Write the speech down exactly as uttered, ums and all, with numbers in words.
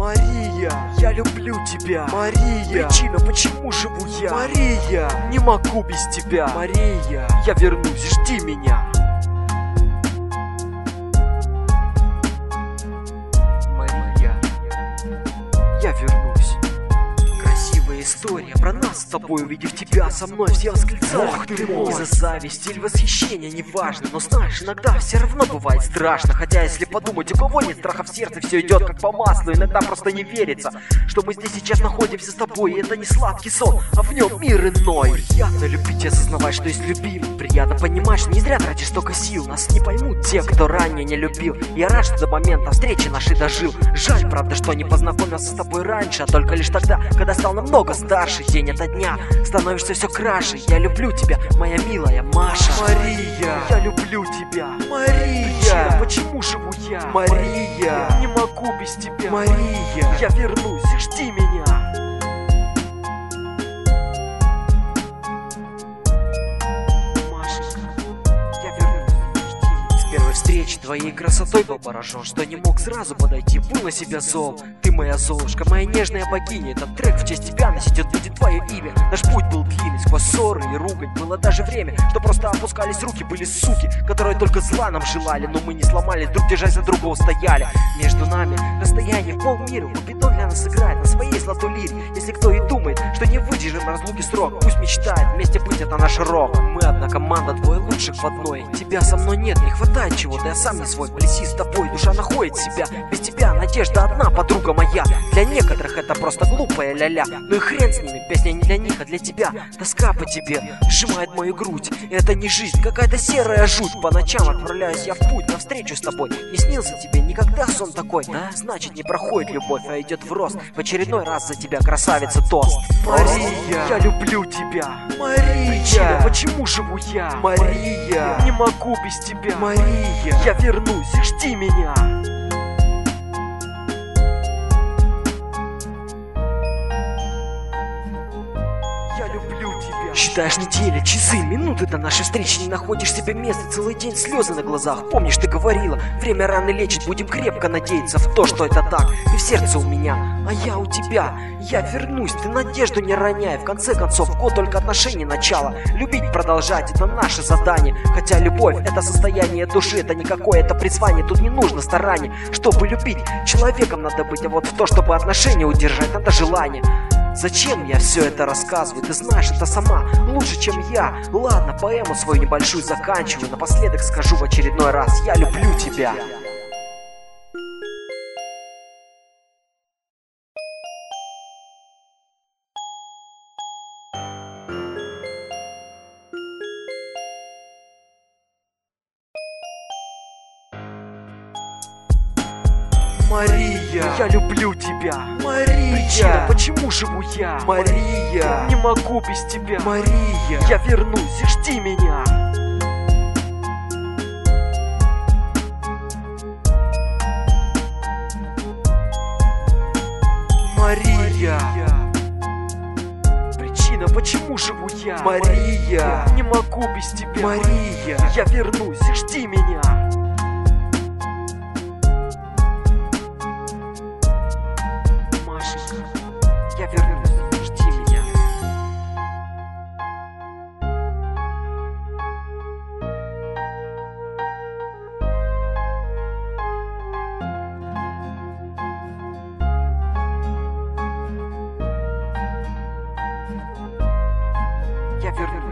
Мария, я люблю тебя. Мария, причина, почему живу я. Мария, не могу без тебя. Мария, я вернусь, жди меня. Мария, я вернусь. Красивая история про нас с тобой. Увидев тебя со мной, все восклицают: ох ты мой! Из-за зависти или восхищения, неважно. Но знаешь, иногда все равно бывает страшно. Хотя если подумать, у кого нет страха в сердце, все идет как по маслу. Иногда просто не верится, что мы здесь сейчас находимся с тобой. И это не сладкий сон, а в нем мир иной. Приятно любить и осознавать, что есть любим. Приятно понимать, что не зря тратишь столько сил. Нас не поймут те, кто ранее не любил. Я рад, что до момента встречи нашей дожил. Жаль, правда, что не познакомился с тобой раньше, а только лишь тогда, когда стал намного старше. День ото дня становишься все краше. Я люблю тебя, моя милая Маша. Мария, я люблю тебя. Мария, причина, почему живу я. Мария, не могу без тебя. Мария, я вернусь, жди меня. Встречи твоей красотой был поражен, что не мог сразу подойти, был на себя зол. Ты моя Золушка, моя нежная богиня. Этот трек в честь тебя носит, будет твое имя. Наш путь был длинный, сквозь ссоры и ругань. Было даже время, что просто опускались руки. Были суки, которые только зла нам желали. Но мы не сломались, друг держась за друга устояли. Между нами расстояние в полмира. Купидон для нас играет на своей золотой лире. Если кто и думает, что не выдержим разлуки срок, пусть мечтает, вместе быть это наш рок. Мы одна команда, двое лучших в одной. Тебя со мной нет, не хватает чего-то, я сам не свой. Пляси с тобой, душа находит себя. Без тебя надежда одна, подруга моя. Для некоторых это просто глупая ля-ля. Ну и хрен с ними, песня не для них, а для тебя. Тоска по тебе сжимает мою грудь. Это не жизнь, какая-то серая жуть. По ночам отправляюсь я в путь навстречу с тобой. Не снился тебе никогда сон такой? Да? Значит, не проходит любовь, а идет в рост. В очередной раз за тебя, красавица, тост. Мария, я люблю тебя. Мария, причина, почему живу я. Мария, не могу без тебя. Мария, я вернусь, жди меня. Я люблю тебя. Считаешь недели, часы, минуты до нашей встречи. Не находишь себе места, целый день слезы на глазах. Помнишь, ты говорила, время раны лечит. Будем крепко надеяться в то, что это так. Ты в сердце у меня, а я у тебя. Я вернусь, ты надежду не роняй. В конце концов, год только отношений начало. Любить продолжать, это наше задание. Хотя любовь, это состояние души. Это не какое-то призвание, тут не нужно стараний. Чтобы любить, человеком надо быть. А вот в то, чтобы отношения удержать, надо желание. Зачем я все это рассказываю? Ты знаешь это сама лучше, чем я. Ладно, поэму свою небольшую заканчиваю. Напоследок скажу в очередной раз: я люблю тебя. Мария, я люблю тебя. Мария, причина, почему живу я. Мария, не могу без тебя. Мария, я вернусь, жди меня. Мария, причина, почему живу я. Мария, не могу без тебя. Мария, я вернусь, жди меня. Я вернусь, жди меня. Я вернусь.